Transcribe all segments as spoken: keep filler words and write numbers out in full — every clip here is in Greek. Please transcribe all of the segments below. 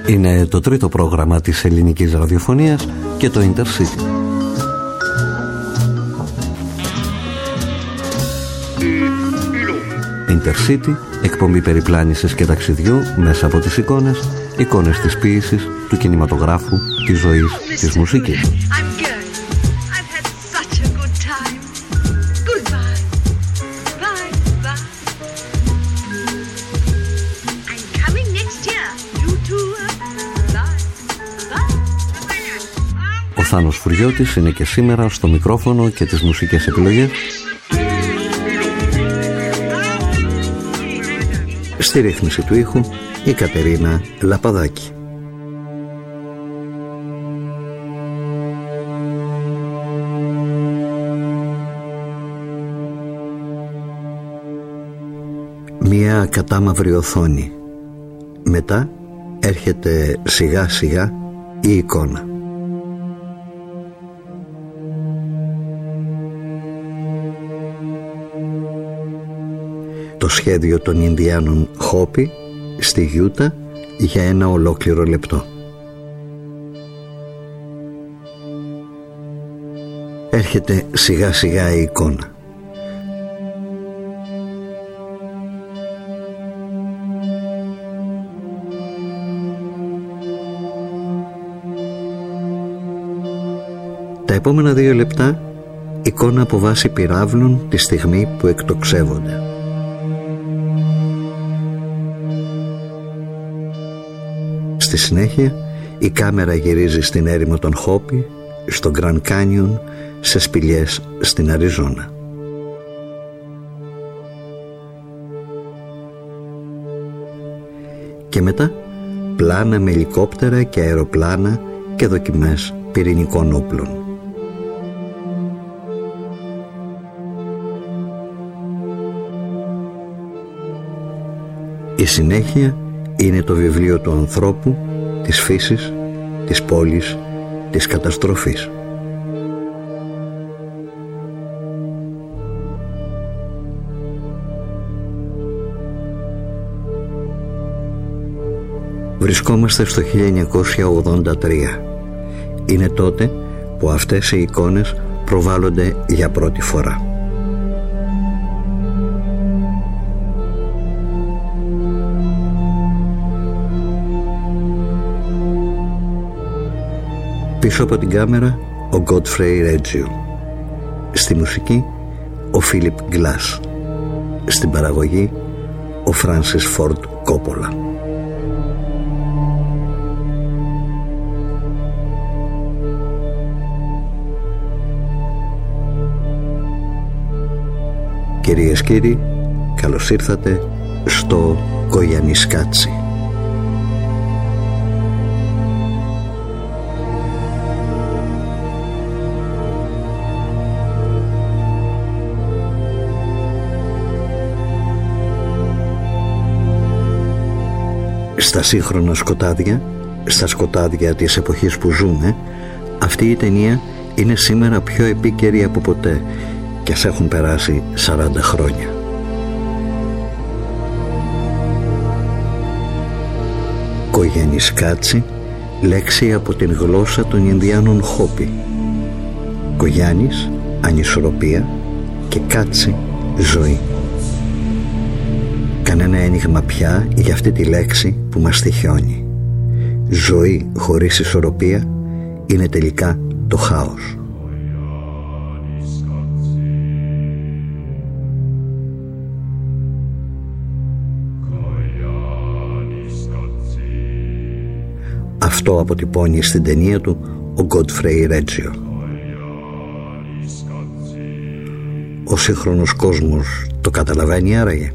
Είναι το τρίτο πρόγραμμα της ελληνικής ραδιοφωνίας και το Intercity. Intercity, εκπομπή περιπλάνησης και ταξιδιού μέσα από τις εικόνες, εικόνες της ποίησης, του κινηματογράφου, της ζωής, της μουσικής. Ο Θάνος Φουριώτης είναι και σήμερα στο μικρόφωνο και τις μουσικές επιλογές. Στη ρύθμιση του ήχου η Κατερίνα Λαπαδάκη. Μια κατάμαυρη οθόνη. Μετά έρχεται σιγά σιγά η εικόνα. Το σχέδιο των Ινδιάνων Χόπι στη Γιούτα για ένα ολόκληρο λεπτό. Έρχεται σιγά σιγά η εικόνα. Τα επόμενα δύο λεπτά εικόνα από βάση πυράβλων τη στιγμή που εκτοξεύονται. Στη συνέχεια η κάμερα γυρίζει στην έρημο των Χόπι, στο Grand Canyon, σε σπηλιές στην Αριζόνα. Και μετά πλάνα με ελικόπτερα και αεροπλάνα και δοκιμές πυρηνικών όπλων. Η συνέχεια είναι το βιβλίο του ανθρώπου, της φύσης, της πόλης, της καταστροφής. Βρισκόμαστε στο χίλια εννιακόσια ογδόντα τρία. Είναι τότε που αυτές οι εικόνες προβάλλονται για πρώτη φορά. Πίσω από την κάμερα ο Godfrey Reggio. Στη μουσική ο Philip Glass. Στην παραγωγή ο Francis Ford Coppola. Κυρίες και κύριοι, καλώς ήρθατε στο Κογιαννισκάτσι. Στα σύγχρονα σκοτάδια, στα σκοτάδια της εποχής που ζούμε, αυτή η ταινία είναι σήμερα πιο επίκαιρη από ποτέ κι ας έχουν περάσει σαράντα χρόνια. Κογιαννισκάτσι, λέξη από την γλώσσα των Ινδιάνων Χόπι. Κογιάννης, ανισορροπία, και κάτσι, ζωή. Κανένα ένιγμα πια για αυτή τη λέξη που μας τυχιώνει. Ζωή χωρίς ισορροπία είναι τελικά το χάος. Αυτό αποτυπώνει στην ταινία του ο Godfrey Reggio. Ο σύγχρονος κόσμος το καταλαβαίνει άραγε?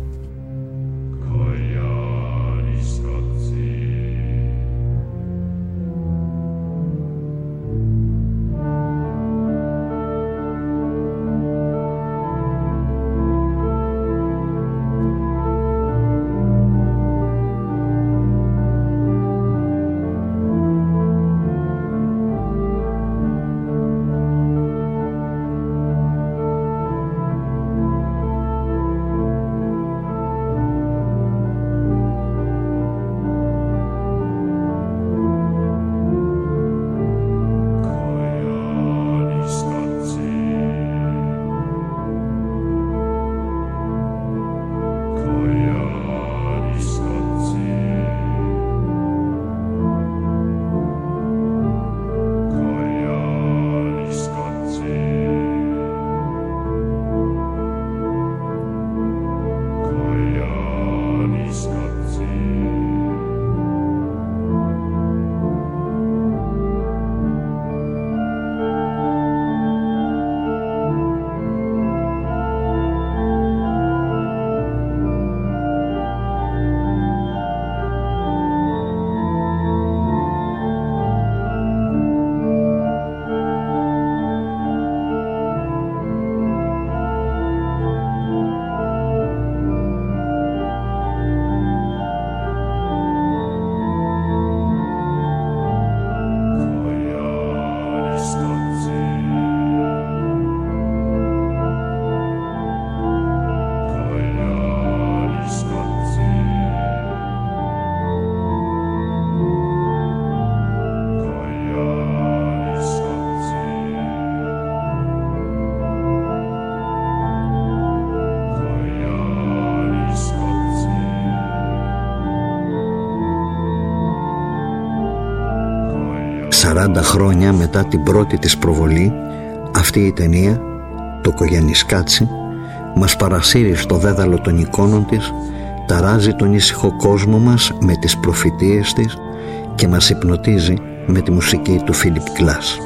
σαράντα χρόνια μετά την πρώτη της προβολή, αυτή η ταινία, το Κογιαννισκάτσι, μας παρασύρει στο δέδαλο των εικόνων της, ταράζει τον ήσυχο κόσμο μας με τις προφητείες της και μας υπνοτίζει με τη μουσική του Φίλιπ Γκλάς.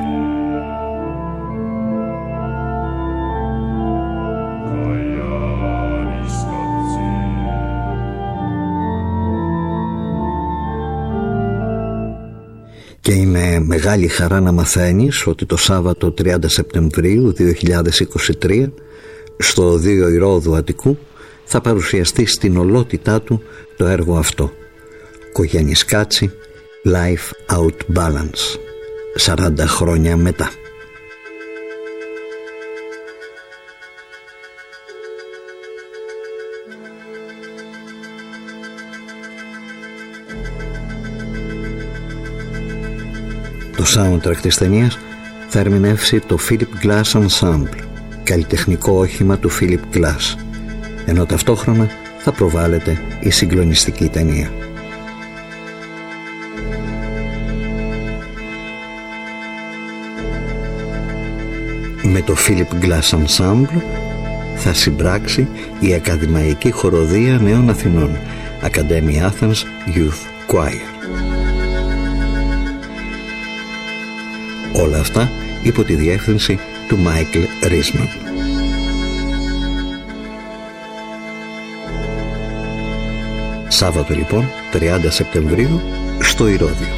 Και είναι μεγάλη χαρά να μαθαίνεις ότι το Σάββατο τριάντα Σεπτεμβρίου δύο χιλιάδες είκοσι τρία στο Οδείο Ηρώδου Αττικού θα παρουσιαστεί στην ολότητά του το έργο αυτό, Κογιαννισκάτσι, Life Out Balance, σαράντα χρόνια μετά. Το soundtrack της ταινίας θα ερμηνεύσει το Philip Glass Ensemble, καλλιτεχνικό όχημα του Philip Glass, ενώ ταυτόχρονα θα προβάλλεται η συγκλονιστική ταινία. Με το Philip Glass Ensemble θα συμπράξει η Ακαδημαϊκή Χοροδία Νέων Αθηνών, Academy Athens Youth Choir. Όλα αυτά υπό τη διεύθυνση του Μάικλ Ρίσμαν. Σάββατο λοιπόν, τριάντα Σεπτεμβρίου, στο Ηρώδειο.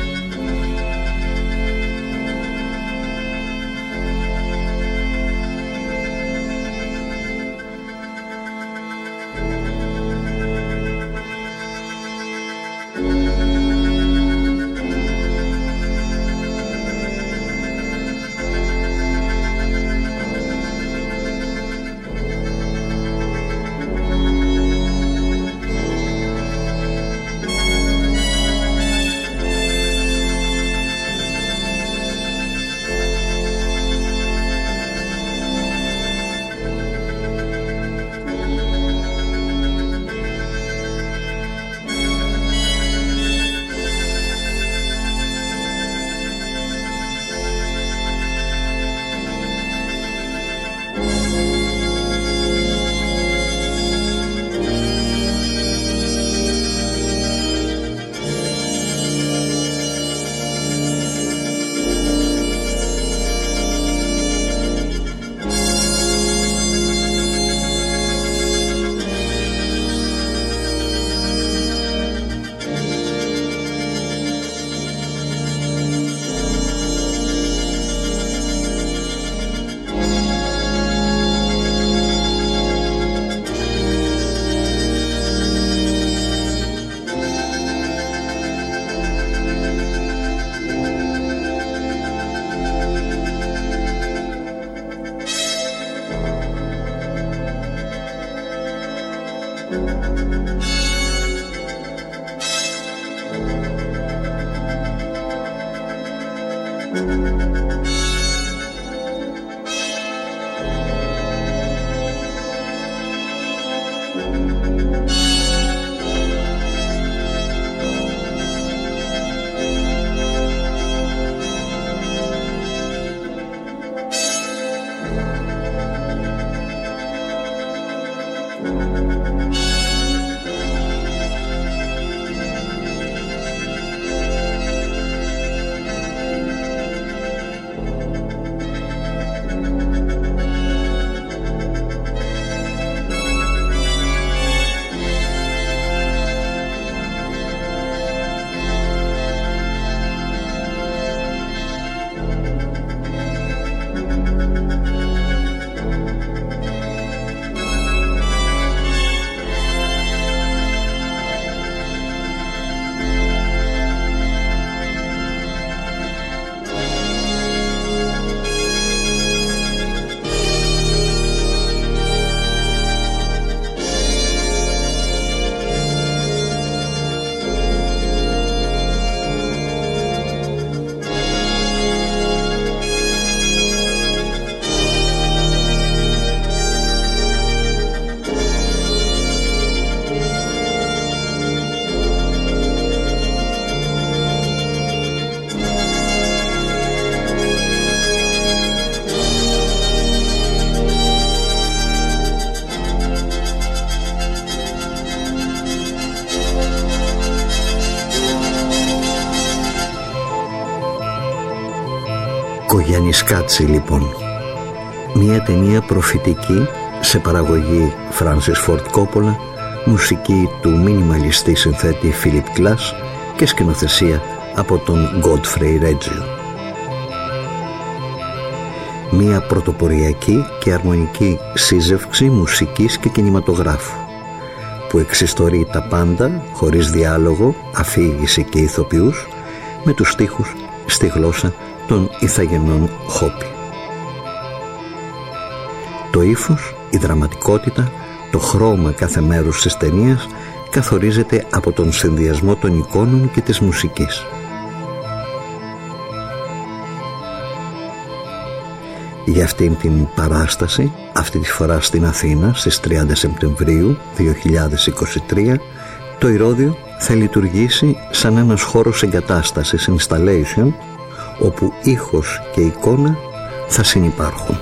Γιάννης Κάτσι λοιπόν. Μια ταινία προφητική σε παραγωγή Φράνσις Φόρντ Κόπολα, μουσική του μινιμαλιστή συνθέτη Φίλιπ Glass και σκηνοθεσία από τον Godfrey Reggio. Μια πρωτοποριακή και αρμονική σύζευξη μουσικής και κινηματογράφου που εξιστορεί τα πάντα χωρίς διάλογο, αφήγηση και ηθοποιούς, με τους στίχους στη γλώσσα των ηθαγενών Χόπι. Το ύφος, η δραματικότητα, το χρώμα κάθε μέρους της ταινίας καθορίζεται από τον συνδυασμό των εικόνων και της μουσικής. Για αυτήν την παράσταση, αυτή τη φορά στην Αθήνα στις τριάντα Σεπτεμβρίου δύο χιλιάδες είκοσι τρία, το Ηρώδειο θα λειτουργήσει σαν ένας χώρος εγκατάστασης installation, όπου ήχος και εικόνα θα συνυπάρχουν.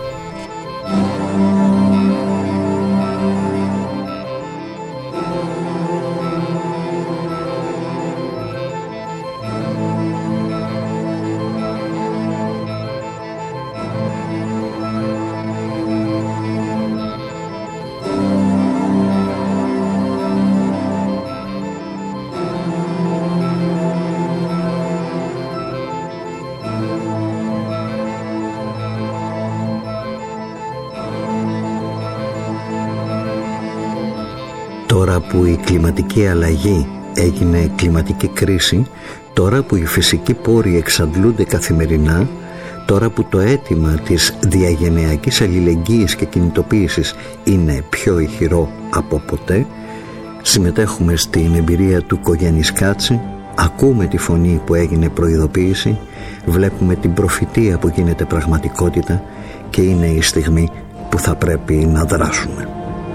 Τώρα που η κλιματική αλλαγή έγινε κλιματική κρίση, τώρα που οι φυσικοί πόροι εξαντλούνται καθημερινά, τώρα που το αίτημα της διαγενειακής αλληλεγγύης και κινητοποίησης είναι πιο ηχηρό από ποτέ, συμμετέχουμε στην εμπειρία του Γιάννης Κάτσι, ακούμε τη φωνή που έγινε προειδοποίηση, βλέπουμε την προφητεία που γίνεται πραγματικότητα και είναι η στιγμή που θα πρέπει να δράσουμε.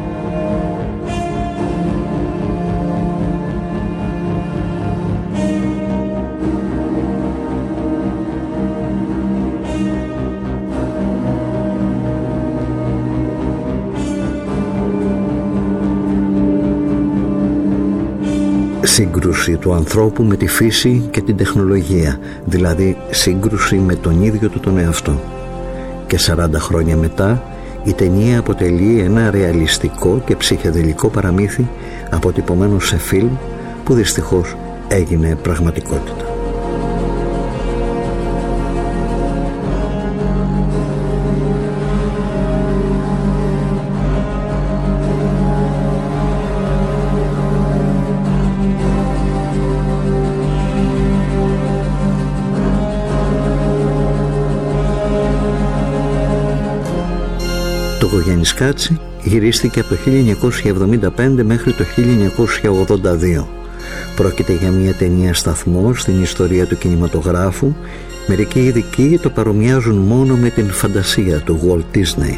Σύγκρουση του ανθρώπου με τη φύση και την τεχνολογία, δηλαδή σύγκρουση με τον ίδιο του τον εαυτό. Και σαράντα χρόνια μετά η ταινία αποτελεί ένα ρεαλιστικό και ψυχεδελικό παραμύθι αποτυπωμένο σε φιλμ που δυστυχώς έγινε πραγματικότητα. Το Γιάννης Κάτσι γυρίστηκε από το χίλια εννιακόσια εβδομήντα πέντε μέχρι το χίλια εννιακόσια ογδόντα δύο. Πρόκειται για μια ταινία σταθμό στην ιστορία του κινηματογράφου. Μερικοί ειδικοί το παρομοιάζουν μόνο με την φαντασία του Walt Disney.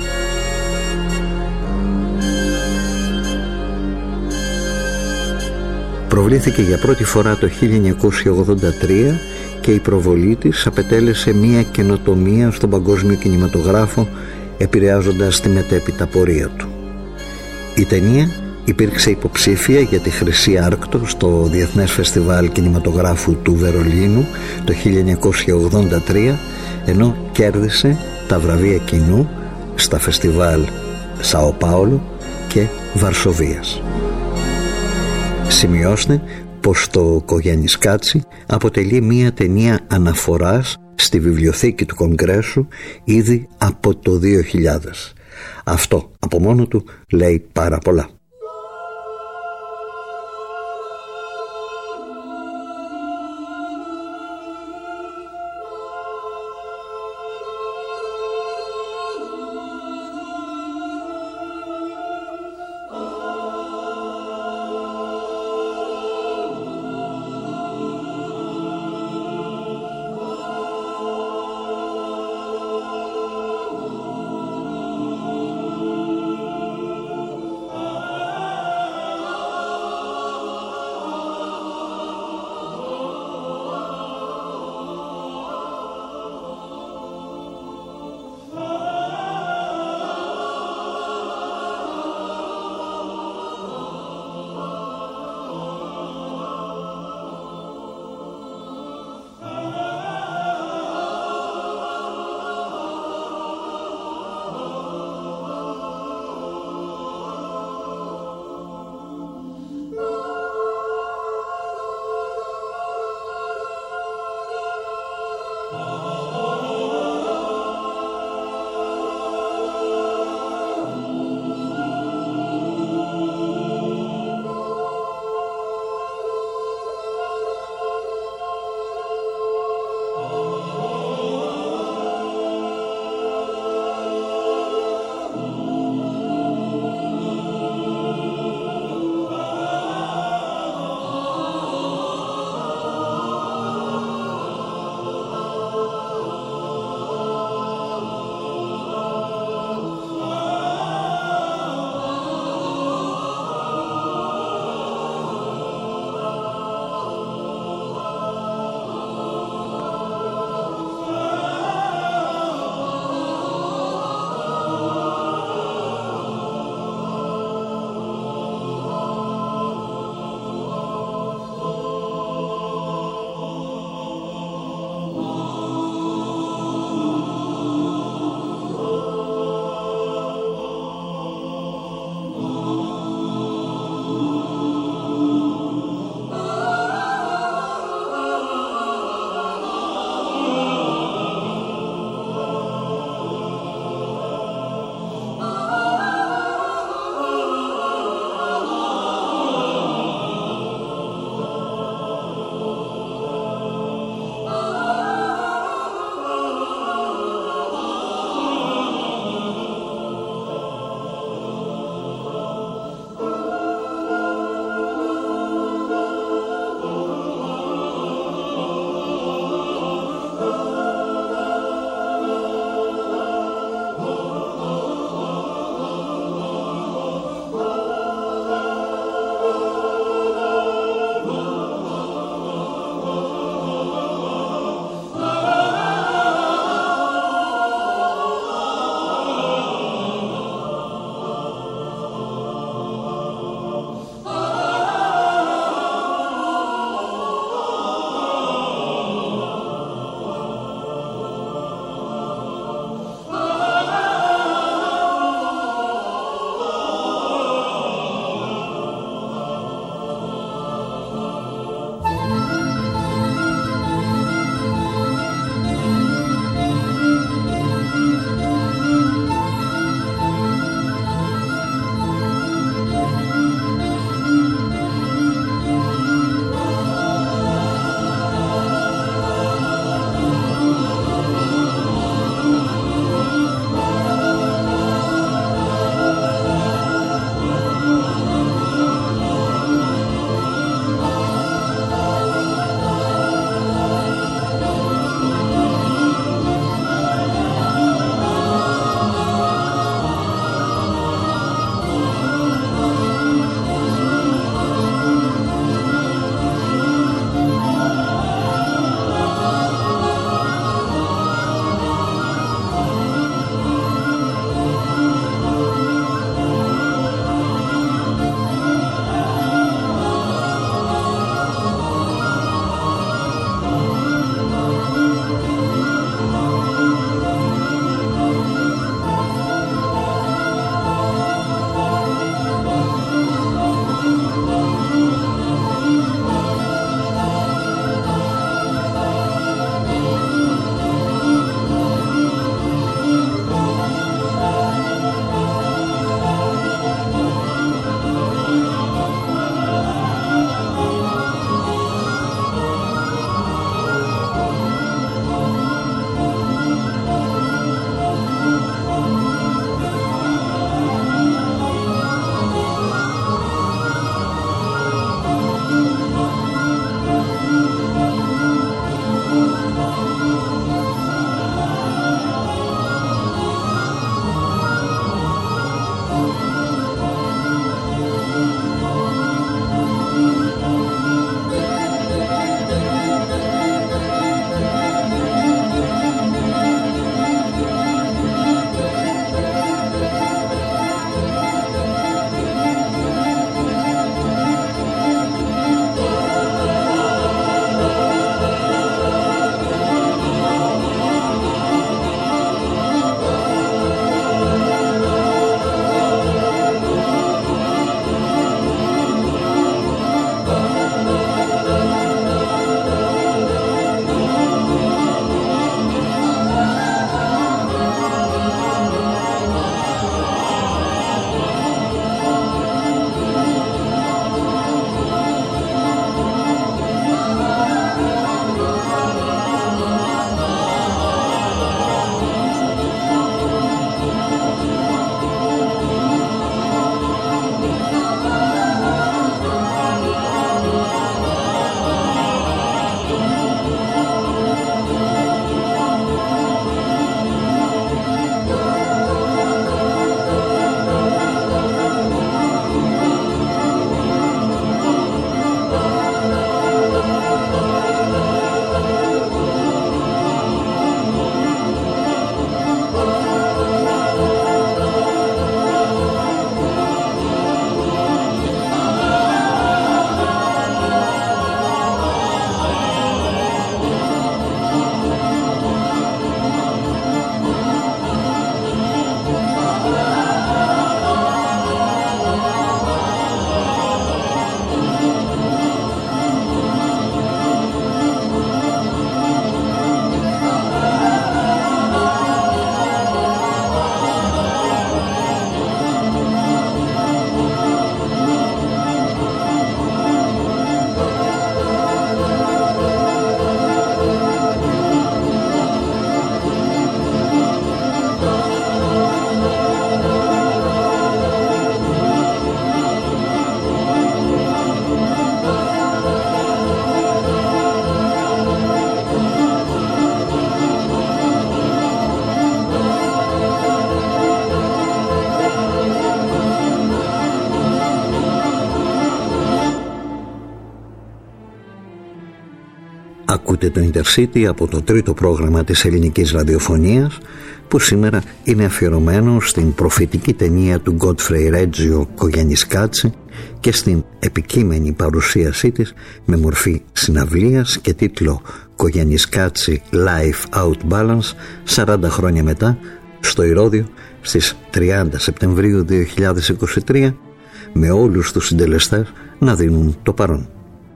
Προβλήθηκε για πρώτη φορά το χίλια εννιακόσια ογδόντα τρία και η προβολή της απετέλεσε μια καινοτομία στον παγκόσμιο κινηματογράφο, επηρεάζοντας τη μετέπειτα πορεία του. Η ταινία υπήρξε υποψήφια για τη Χρυσή Άρκτο στο Διεθνές Φεστιβάλ Κινηματογράφου του Βερολίνου το χίλια εννιακόσια ογδόντα τρία, ενώ κέρδισε τα βραβεία κοινού στα φεστιβάλ Σαο Πάολο και Βαρσοβίας. Σημειώστε πως το Γιάννης Κάτσι αποτελεί μια ταινία αναφοράς στη βιβλιοθήκη του Κογκρέσου ήδη από το δύο χιλιάδες. Αυτό από μόνο του λέει πάρα πολλά. Oh Ακούτε το Intercity από το τρίτο πρόγραμμα της ελληνικής ραδιοφωνίας, που σήμερα είναι αφιερωμένο στην προφητική ταινία του Godfrey Reggio Κογιαννισκάτση και στην επικείμενη παρουσίασή της με μορφή συναυλίας και τίτλο Κογιαννισκάτση Life Out Balance σαράντα χρόνια μετά στο Ηρώδειο στις τριάντα Σεπτεμβρίου δύο χιλιάδες είκοσι τρία, με όλους τους συντελεστές να δίνουν το παρόν.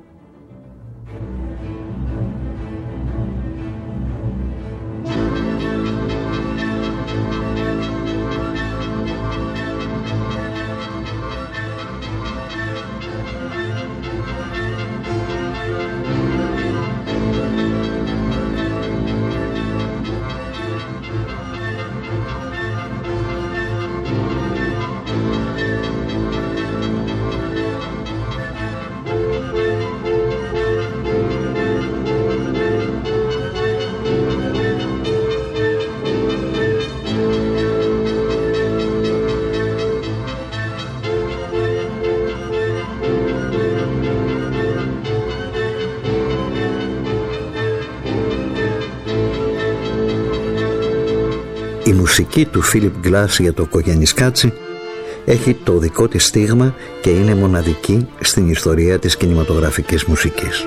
Η μουσική του Φίλιπ Γκλάς για το Κογιαννισκάτση έχει το δικό της στίγμα και είναι μοναδική στην ιστορία της κινηματογραφικής μουσικής.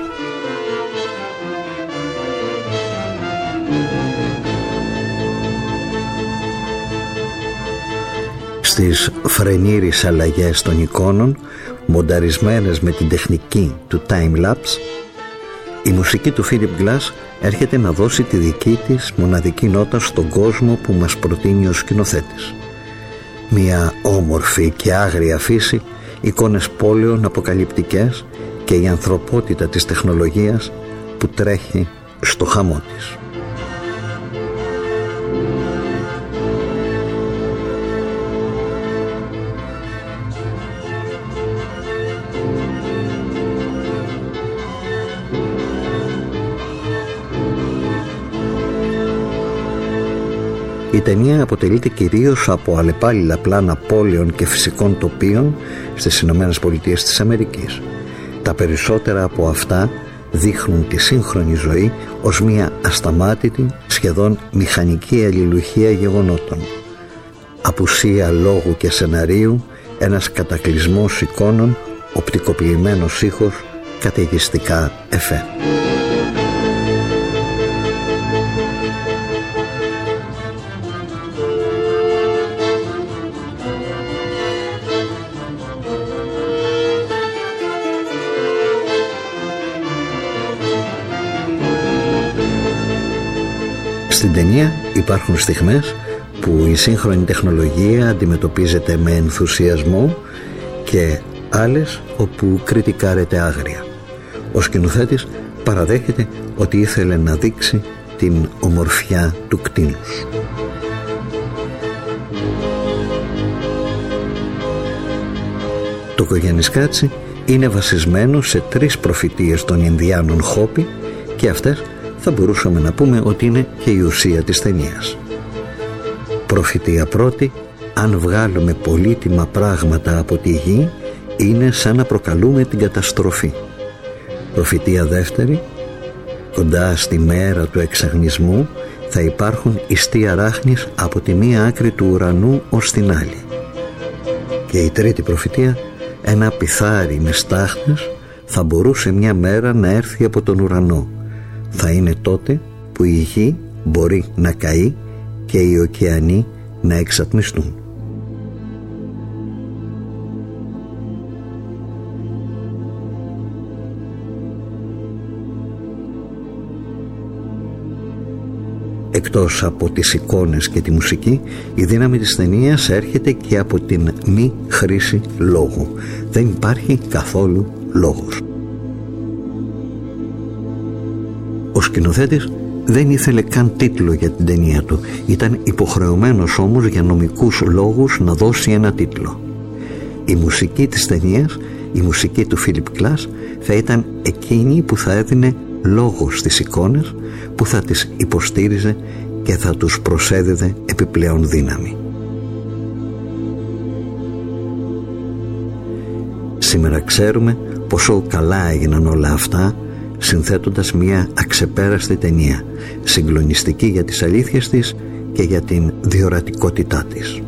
Στις φρενήρεις αλλαγές των εικόνων, μονταρισμένες με την τεχνική του time-lapse, η μουσική του Φίλιπ Γκλάς έρχεται να δώσει τη δική της μοναδική νότα στον κόσμο που μας προτείνει ο σκηνοθέτης. Μια όμορφη και άγρια φύση, εικόνες πόλεων αποκαλυπτικές και η ανθρωπότητα της τεχνολογίας που τρέχει στο χαμό της. Η ταινία αποτελείται κυρίως από αλλεπάλληλα πλάνα πόλεων και φυσικών τοπίων στις Ηνωμένες Πολιτείες της Αμερικής. Τα περισσότερα από αυτά δείχνουν τη σύγχρονη ζωή ως μια ασταμάτητη, σχεδόν μηχανική αλληλουχία γεγονότων. Απουσία λόγου και σεναρίου, ένας κατακλυσμός εικόνων, οπτικοποιημένος ήχος, καταιγιστικά εφέ. Στην ταινία υπάρχουν στιγμές που η σύγχρονη τεχνολογία αντιμετωπίζεται με ενθουσιασμό και άλλες όπου κριτικάρεται άγρια. Ο σκηνοθέτης παραδέχεται ότι ήθελε να δείξει την ομορφιά του κτήνους. Το Κογιαννισκάτση είναι βασισμένο σε τρεις προφητείες των Ινδιάνων Χόπι και αυτές θα μπορούσαμε να πούμε ότι είναι και η ουσία της ταινίας. Προφητεία πρώτη: αν βγάλουμε πολύτιμα πράγματα από τη γη, είναι σαν να προκαλούμε την καταστροφή. Προφητεία δεύτερη: κοντά στη μέρα του εξαγνισμού θα υπάρχουν ιστοί αράχνης από τη μία άκρη του ουρανού ως την άλλη. Και η τρίτη προφητεία: ένα πιθάρι με στάχτες θα μπορούσε μια μέρα να έρθει από τον ουρανό. Θα είναι τότε που η γη μπορεί να καεί και οι ωκεανοί να εξατμιστούν. Εκτός από τις εικόνες και τη μουσική, η δύναμη της ταινίας έρχεται και από την μη χρήση λόγου. Δεν υπάρχει καθόλου λόγος. Ο σκηνοθέτης δεν ήθελε καν τίτλο για την ταινία του. Ήταν υποχρεωμένος όμως για νομικούς λόγους να δώσει ένα τίτλο. Η μουσική της ταινίας, η μουσική του Φίλιπ Γκλάς, θα ήταν εκείνη που θα έδινε λόγο στις εικόνες, που θα τις υποστήριζε και θα τους προσέδιδε επιπλέον δύναμη. Σήμερα ξέρουμε πόσο καλά έγιναν όλα αυτά συνθέτοντας μια αξεπέραστη ταινία, συγκλονιστική για τις αλήθειες της και για την διορατικότητά της.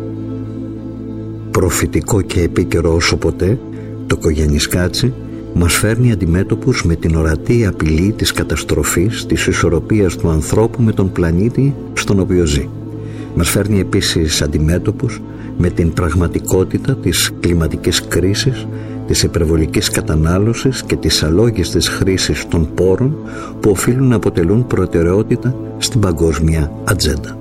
Προφητικό και επίκαιρο όσο ποτέ, το Κογιαννισκάτσι μας φέρνει αντιμέτωπους με την ορατή απειλή της καταστροφής της ισορροπίας του ανθρώπου με τον πλανήτη στον οποίο ζει. Μας φέρνει επίσης αντιμέτωπους με την πραγματικότητα της κλιματικής κρίσης, της υπερβολικής κατανάλωσης και της αλόγιστης χρήσης των πόρων που οφείλουν να αποτελούν προτεραιότητα στην παγκόσμια ατζέντα.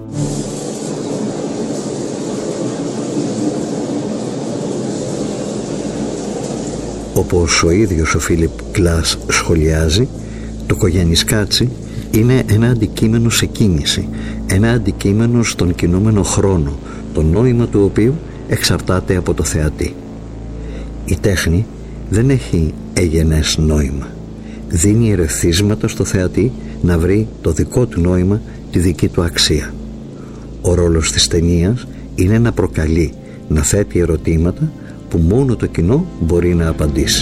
Όπως ο ίδιος ο Φίλιπ Γκλάς σχολιάζει, το Κογιαννισκάτσι είναι ένα αντικείμενο σε κίνηση, ένα αντικείμενο στον κινούμενο χρόνο, το νόημα του οποίου εξαρτάται από το θεατή. Η τέχνη δεν έχει εγενές νόημα. Δίνει ερεθίσματα στο θεατή να βρει το δικό του νόημα, τη δική του αξία. Ο ρόλος της ταινίας είναι να προκαλεί, να θέτει ερωτήματα που μόνο το κοινό μπορεί να απαντήσει.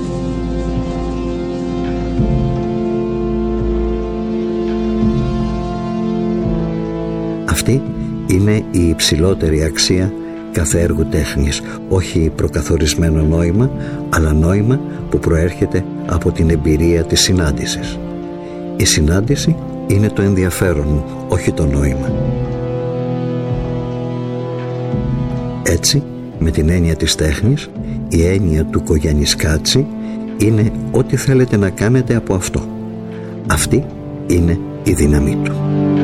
Αυτή είναι η υψηλότερη αξία κάθε έργου τέχνης, όχι προκαθορισμένο νόημα, αλλά νόημα που προέρχεται από την εμπειρία της συνάντησης. Η συνάντηση είναι το ενδιαφέρον, όχι το νόημα. Έτσι, με την έννοια της τέχνης, η έννοια του Κογιαννισκάτσι είναι ό,τι θέλετε να κάνετε από αυτό. Αυτή είναι η δύναμή του.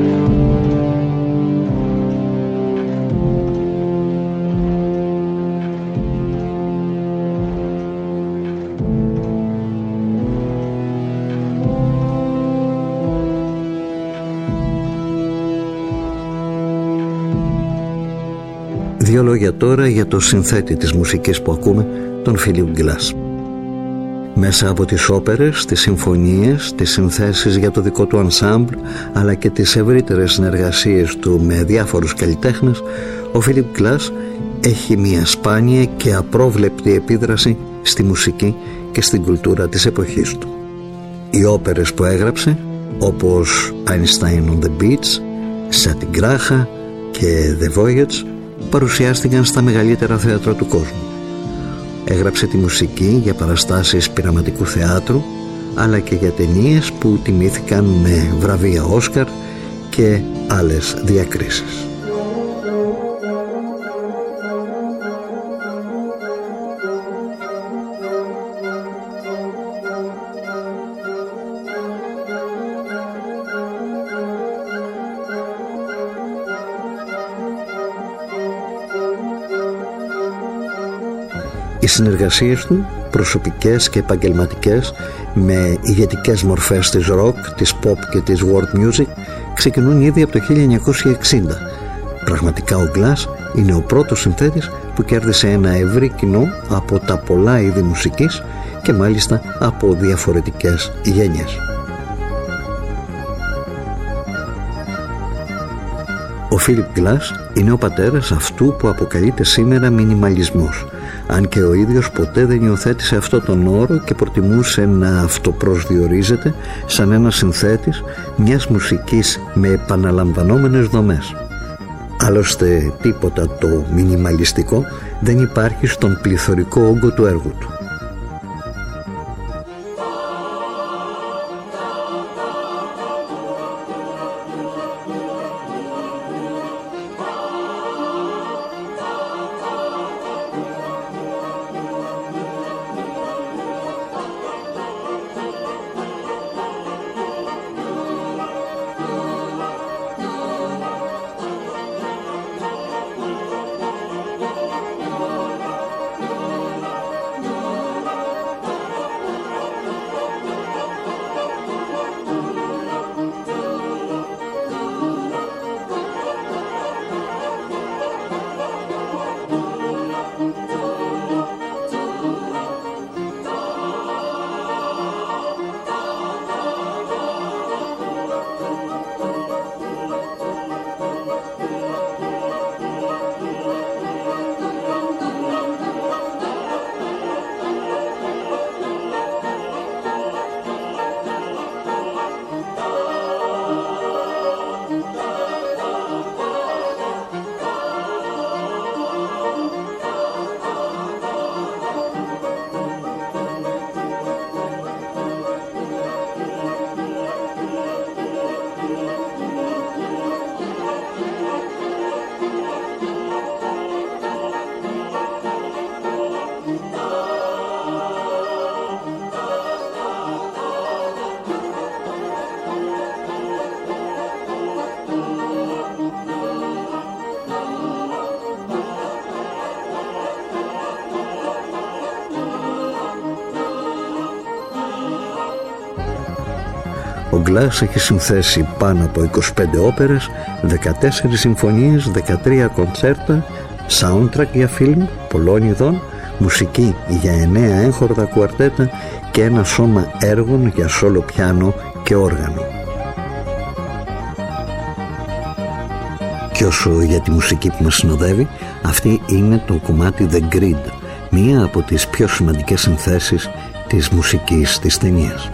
Δύο λόγια τώρα για το συνθέτη της μουσικής που ακούμε, τον Φίλιπ Γκλάς. Μέσα από τις όπερες, τις συμφωνίες, τις συνθέσεις για το δικό του ανσάμπλ, αλλά και τις ευρύτερες συνεργασίες του με διάφορους καλλιτέχνες, ο Φίλιπ Γκλάς έχει μια σπάνια και απρόβλεπτη επίδραση στη μουσική και στην κουλτούρα της εποχής του. Οι όπερες που έγραψε, όπως Einstein on the Beach, Satyagraha και The Voyage, παρουσιάστηκαν στα μεγαλύτερα θέατρα του κόσμου. Έγραψε τη μουσική για παραστάσεις πειραματικού θεάτρου, αλλά και για ταινίες που τιμήθηκαν με βραβεία Όσκαρ και άλλες διακρίσεις. Οι συνεργασίες του, προσωπικές και επαγγελματικές, με ηγετικές μορφές της rock, της pop και της world music, ξεκινούν ήδη από το χίλια εννιακόσια εξήντα. Πραγματικά ο Γκλάς είναι ο πρώτος συνθέτης που κέρδισε ένα ευρύ κοινό από τα πολλά είδη μουσικής και μάλιστα από διαφορετικές γενιές. Ο Φίλιπ Γκλάς είναι ο πατέρας αυτού που αποκαλείται σήμερα μινιμαλισμός, αν και ο ίδιος ποτέ δεν υιοθέτησε αυτό τον όρο και προτιμούσε να αυτοπροσδιορίζεται σαν ένας συνθέτης μιας μουσικής με επαναλαμβανόμενες δομές. Άλλωστε τίποτα το μινιμαλιστικό δεν υπάρχει στον πληθωρικό όγκο του έργου του. Oh Ο Glass έχει συνθέσει πάνω από είκοσι πέντε όπερες, δεκατέσσερις συμφωνίες, δεκατρία κοντσέρτα, soundtrack για φιλμ πολλών ειδών, μουσική για εννέα έγχορδα κουαρτέτα και ένα σώμα έργων για σόλο πιάνο και όργανο. Και όσο για τη μουσική που μας συνοδεύει, αυτή είναι το κομμάτι The Grid, μία από τις πιο σημαντικές συνθέσεις της μουσικής της ταινίας.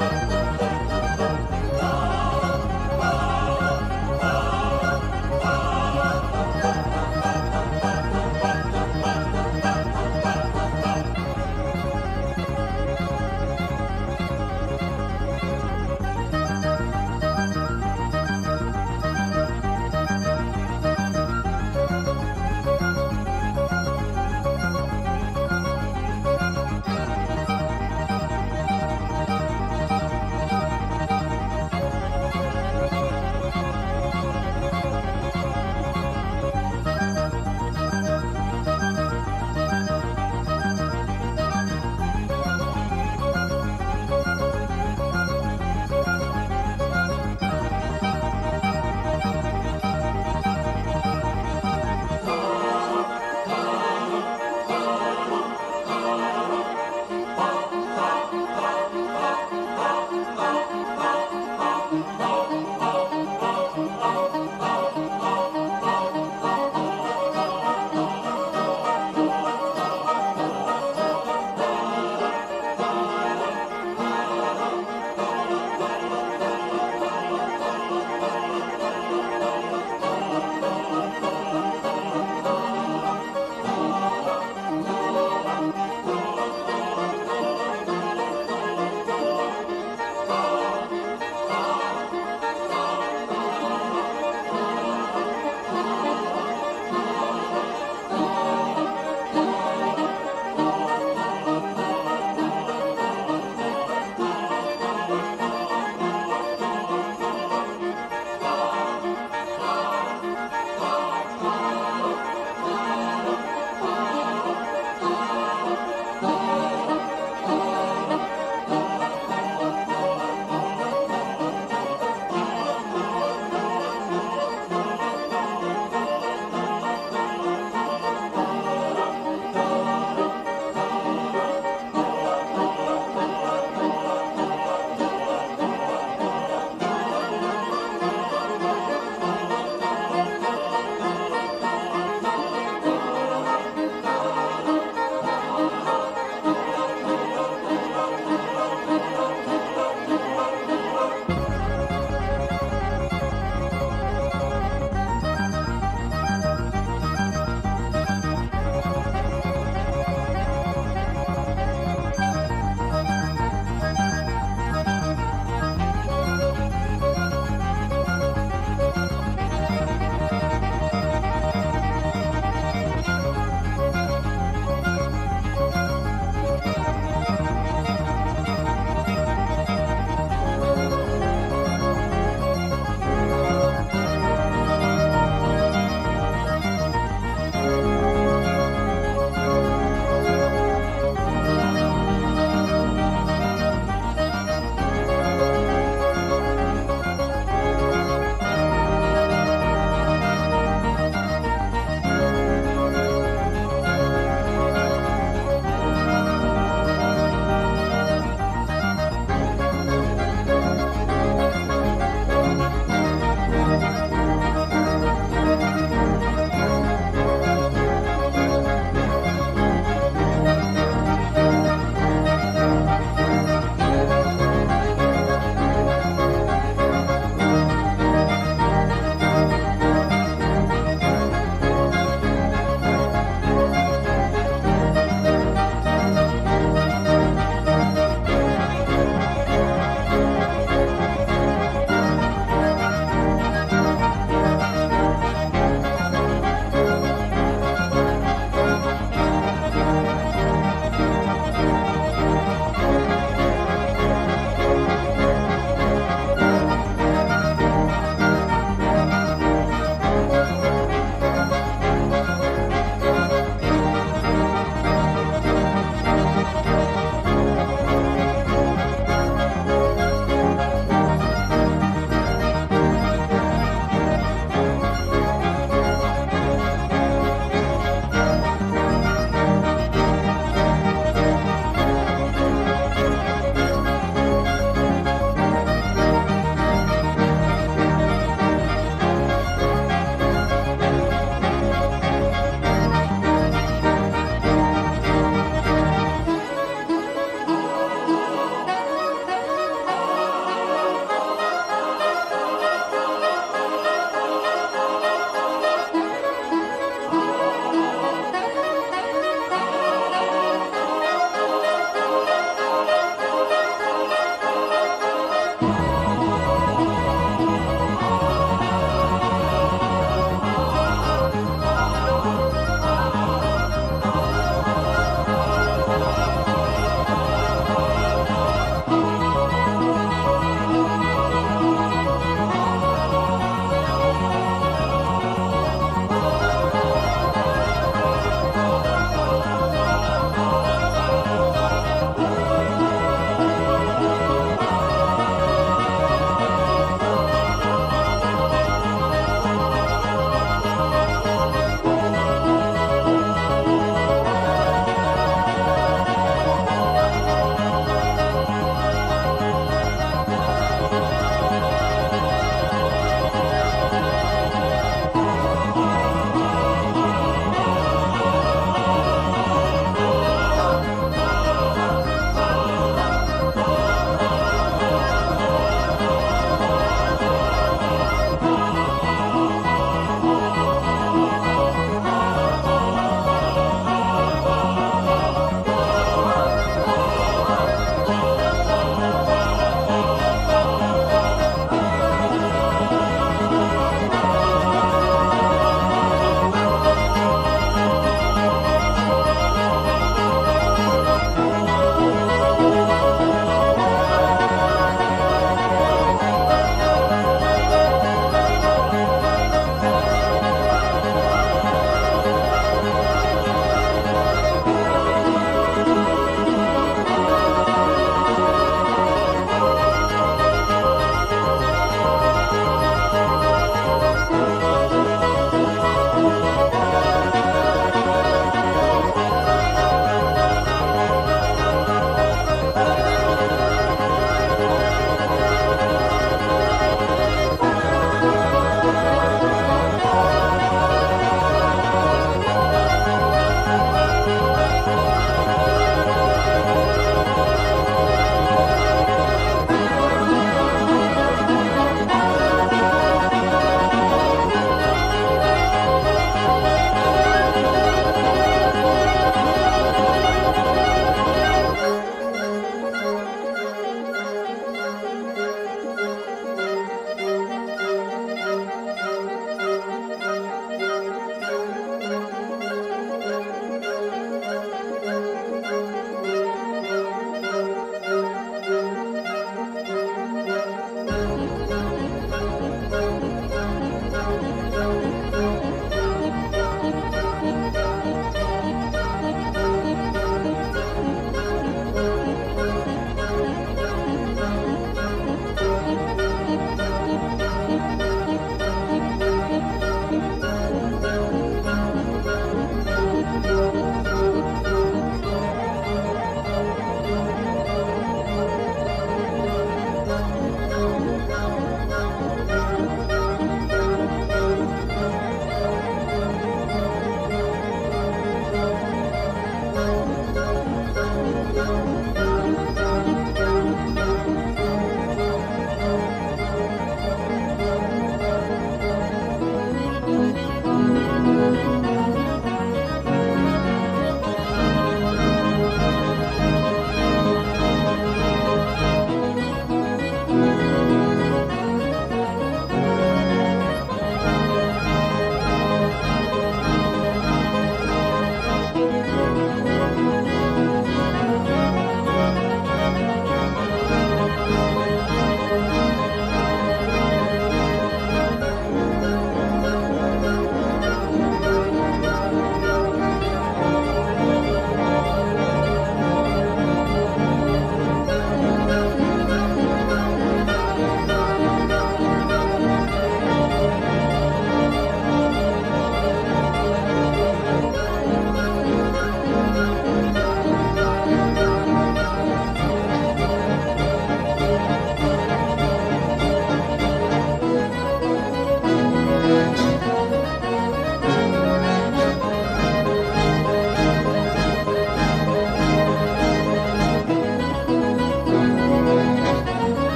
Bye.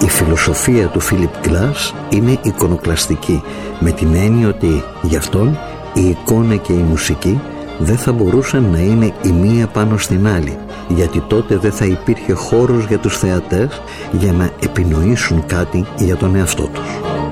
Η φιλοσοφία του Φίλιπ Γκλάς είναι εικονοκλαστική, με την έννοια ότι γι' αυτόν η εικόνα και η μουσική δεν θα μπορούσαν να είναι η μία πάνω στην άλλη, γιατί τότε δεν θα υπήρχε χώρος για τους θεατές για να επινοήσουν κάτι για τον εαυτό τους.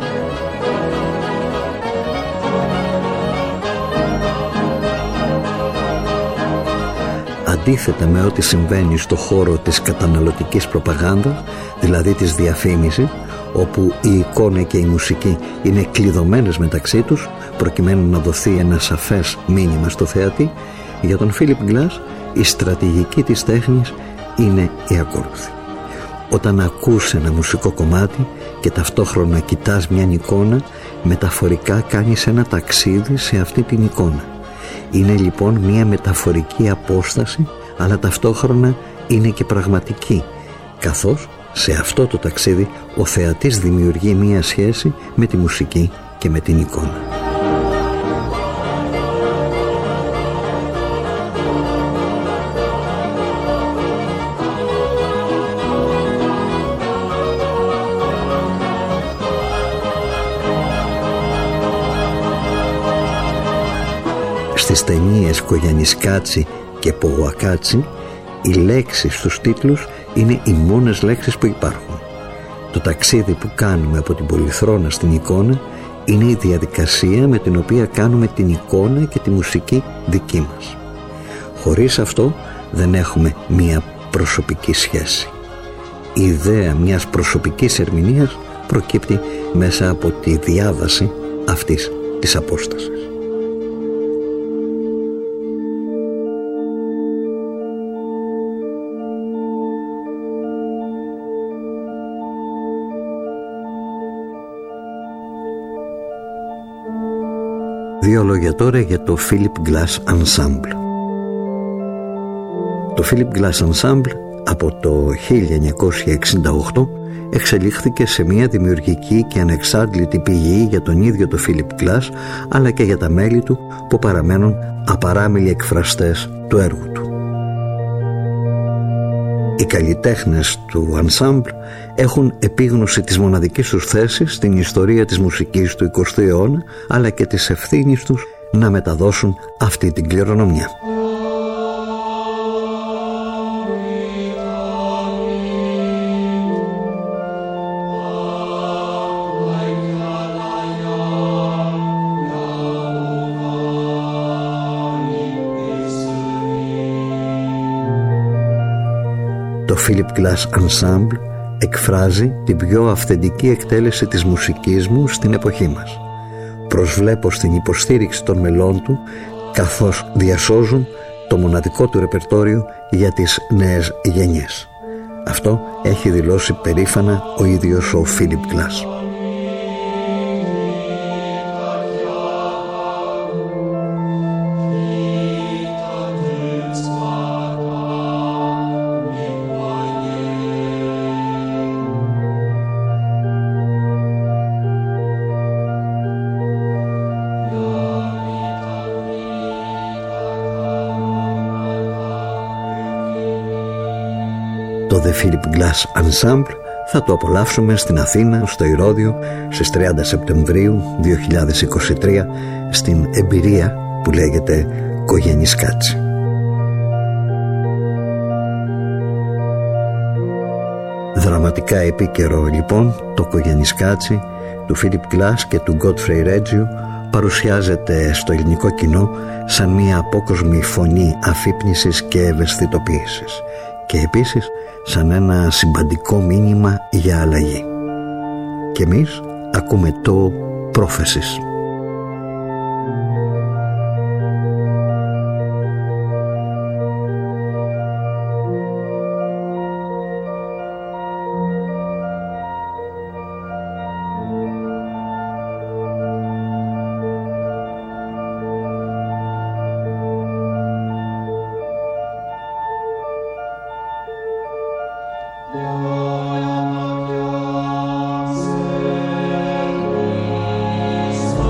Αντίθετα με ό,τι συμβαίνει στο χώρο της καταναλωτικής προπαγάνδας, δηλαδή της διαφήμισης, όπου η εικόνα και η μουσική είναι κλειδωμένες μεταξύ τους προκειμένου να δοθεί ένα σαφές μήνυμα στο θεατή, για τον Φίλιπ Γκλάς η στρατηγική της τέχνης είναι η ακόλουθη. Όταν ακούς ένα μουσικό κομμάτι και ταυτόχρονα κοιτάς μια εικόνα, μεταφορικά κάνεις ένα ταξίδι σε αυτή την εικόνα. Είναι λοιπόν μια μεταφορική απόσταση, αλλά ταυτόχρονα είναι και πραγματική, καθώς σε αυτό το ταξίδι ο θεατής δημιουργεί μια σχέση με τη μουσική και με την εικόνα. Στις ταινίες Κογιαννισκάτσι και Πογουακάτσι οι λέξεις στους τίτλους είναι οι μόνες λέξεις που υπάρχουν. Το ταξίδι που κάνουμε από την πολυθρόνα στην εικόνα είναι η διαδικασία με την οποία κάνουμε την εικόνα και τη μουσική δική μας. Χωρίς αυτό δεν έχουμε μία προσωπική σχέση. Η ιδέα μιας προσωπικής ερμηνείας προκύπτει μέσα από τη διάβαση αυτής της απόστασης. Δύο λόγια τώρα για το Philip Glass Ensemble. Το Philip Glass Ensemble από το χίλια εννιακόσια εξήντα οκτώ εξελίχθηκε σε μια δημιουργική και ανεξάντλητη πηγή για τον ίδιο το Philip Glass, αλλά και για τα μέλη του που παραμένουν απαράμιλοι εκφραστές του έργου του. Οι καλλιτέχνες του ensemble έχουν επίγνωση της μοναδικής τους θέσης στην ιστορία της μουσικής του εικοστού αιώνα, αλλά και της ευθύνης τους να μεταδώσουν αυτή την κληρονομιά. Το Philip Glass Ensemble εκφράζει την πιο αυθεντική εκτέλεση της μουσικής μου στην εποχή μας. Προσβλέπω στην υποστήριξη των μελών του, καθώς διασώζουν το μοναδικό του ρεπερτόριο για τις νέες γενιές. Αυτό έχει δηλώσει περήφανα ο ίδιος ο Philip Glass. Το The Philip Glass Ensemble θα το απολαύσουμε στην Αθήνα, στο Ηρώδειο, στις τριάντα Σεπτεμβρίου δύο χιλιάδες είκοσι τρία, στην εμπειρία που λέγεται Κογιαννισκάτσι. Δραματικά επίκαιρο λοιπόν το Κογιαννισκάτσι του Philip Glass και του Godfrey Reggio παρουσιάζεται στο ελληνικό κοινό σαν μια απόκοσμη φωνή αφύπνισης και ευαισθητοποίησης, και επίσης σαν ένα συμπαντικό μήνυμα για αλλαγή. Και εμείς ακούμε το Prophecies. Lord,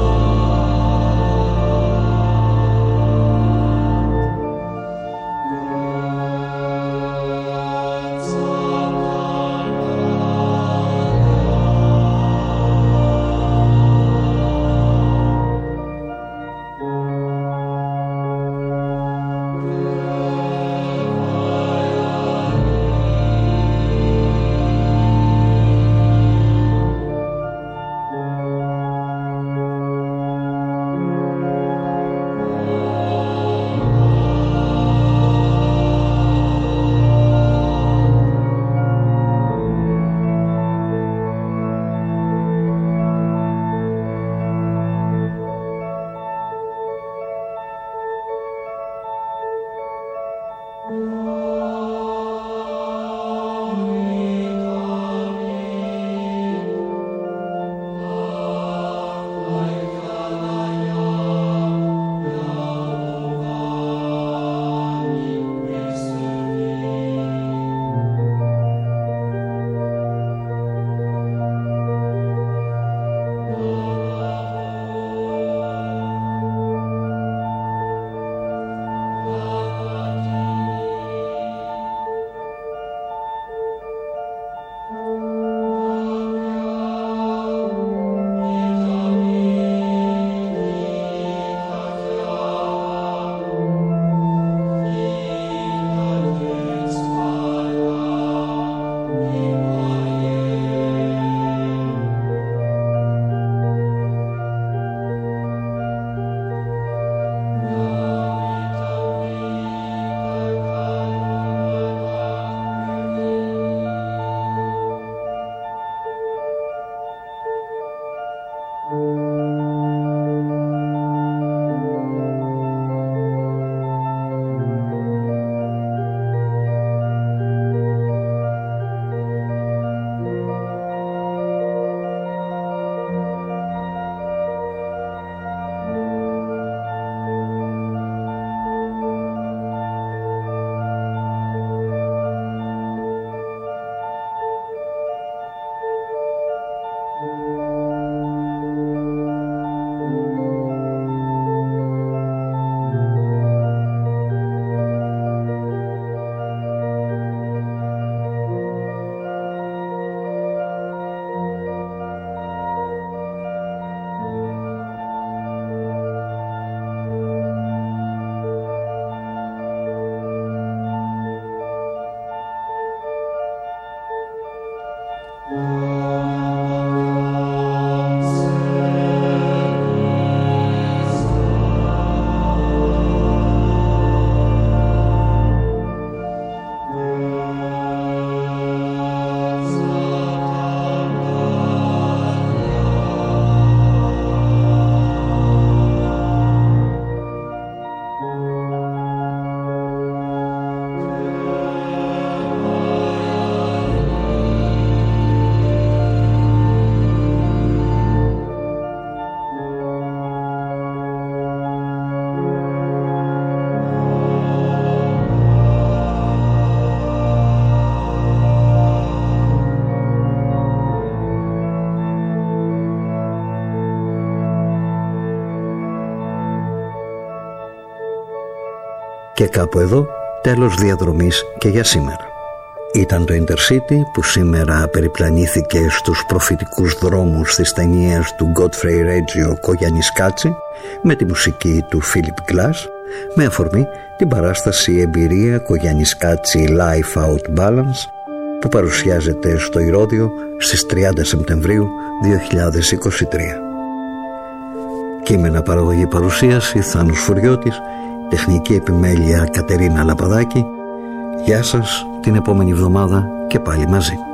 Και κάπου εδώ τέλος διαδρομής και για σήμερα. Ήταν το Intercity που σήμερα περιπλανήθηκε στους προφητικούς δρόμους της ταινίας του Godfrey Reggio Κογιαννισκάτση με τη μουσική του Philip Glass, με αφορμή την παράσταση «Εμπειρία Κογιαννισκάτση Life Out Balance» που παρουσιάζεται στο Ηρώδειο στις τριάντα Σεπτεμβρίου δύο χιλιάδες είκοσι τρία. Κείμενα, παραγωγή, παρουσίαση Θάνος Φουριώτης, τεχνική επιμέλεια Κατερίνα Λαπαδάκη. Γεια σας, την επόμενη εβδομάδα και πάλι μαζί.